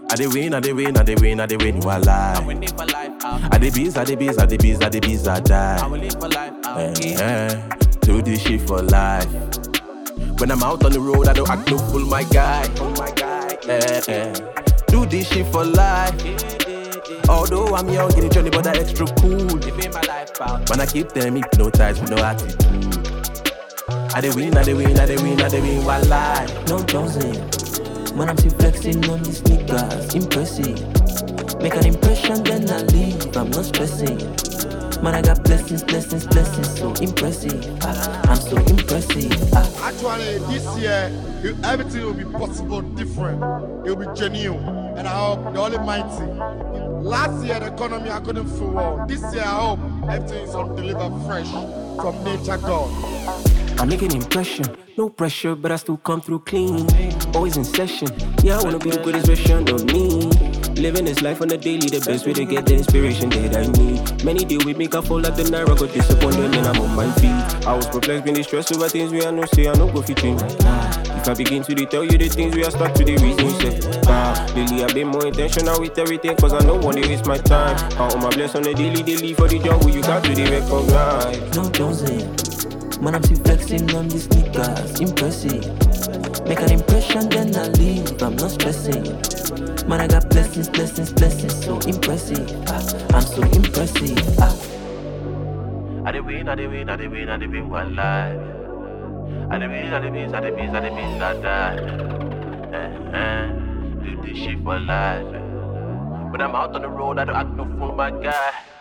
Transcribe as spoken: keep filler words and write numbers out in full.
I dey win, I dey win, I dey win, I dey win, you are I alive. will live for life. Uh, I dey bees, I dey bees, I dey bees, I dey bees, I I die. will live for life. Uh, Eh, yeah. eh, do this shit for life. When I'm out on the road, I don't act no fool, my guy. Oh my guy. Eh, eh. Do this shit for life. Although I'm young in the journey, but I extra cool. Living my life out. When I keep them hypnotized with no attitude. I dey win, I dey win, I dey win, I dey win, one life. No Jonesing. Man, I'm still flexing on these sneakers, impressive. Make an impression, then I leave. I'm not stressing. Man, I got blessings, blessings, blessings, so impressive. Ah, I'm so impressive. Ah. Actually, this year, you- everything will be possible, different. It will be genuine. And I hope the Almighty. Last year, the economy, I couldn't feel well. This year, I hope everything is on deliver fresh from nature God. I make an impression, no pressure, but I still come through clean. Always in session, yeah, I wanna be the greatest version of me. Living this life on the daily, the best way to get the inspiration that I need. Many deal with me, I fall like the Naira, got disappointed, then I'm on my feet. I was perplexed, been distressed over things we I know, say I know go fit change my life. If I begin to tell you the things we are stuck to the reason, say, ah, lately I've been more intentional with everything, cause I know one day waste my time. I owe my bless on the daily, daily for the jungle, you got to the recognize. No Jonesing. Man, I'm still flexing on these sneakers, impressive. Make an impression, then I leave. I'm not stressing. Man, I got blessings, blessings, blessings, so impressive. Ah, I'm so impressive. Ah. I dey win, I dey win, I dey win, I dey win, one life. I dey win, I dey win, I dey win, I dey win, I die. Eh, eh, do this shit for life. When I'm out on the road, I don't act no fool, my guy.